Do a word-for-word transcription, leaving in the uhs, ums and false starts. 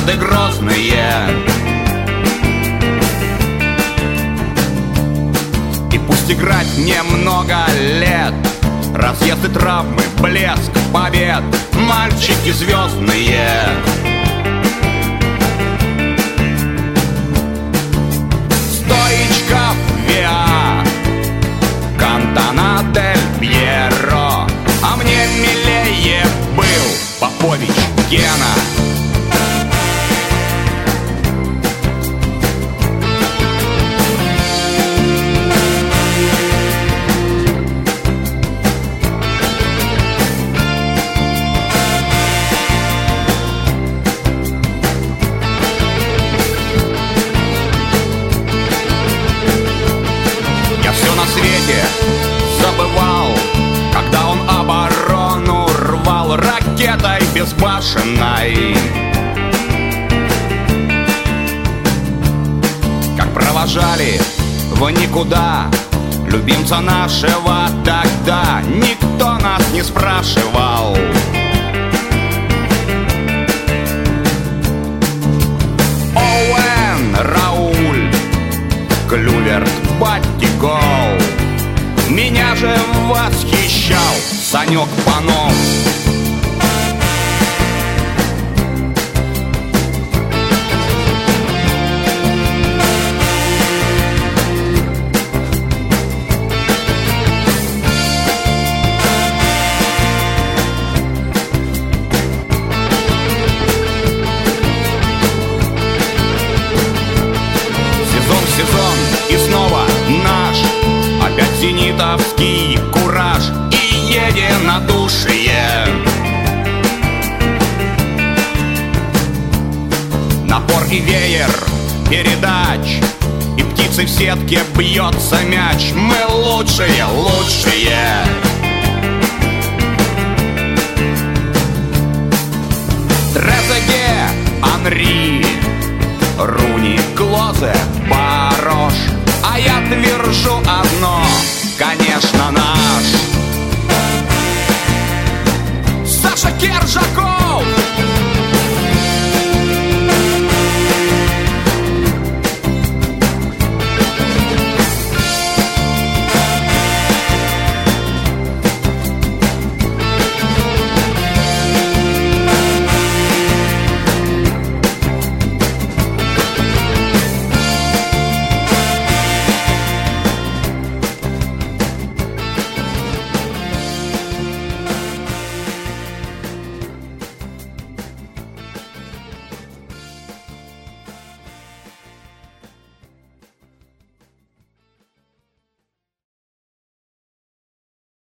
легенды грозные. И пусть играть немного лет, разъезд и травмы, блеск побед, мальчики звездные. Стоичка Виа, Кантана дель Пьеро, а мне милее был Попович Гена. Забывал, когда он оборону рвал ракетой безбашенной. Как провожали в никуда любимца нашего тогда, никто нас не спрашивал. Оуэн, Рауль, Клюверт, Баттигол, меня же восхищал Санек Панов. Сезон в сезон и снова наш, опять зенитовский кураж и единодушие. Напор и веер передач, и птицей в сетке бьется мяч. Мы лучшие, лучшие. Трезеге, Анри, Руни, Клозе, Барош. А я твержу одно, конечно, наш Саша Кержаков.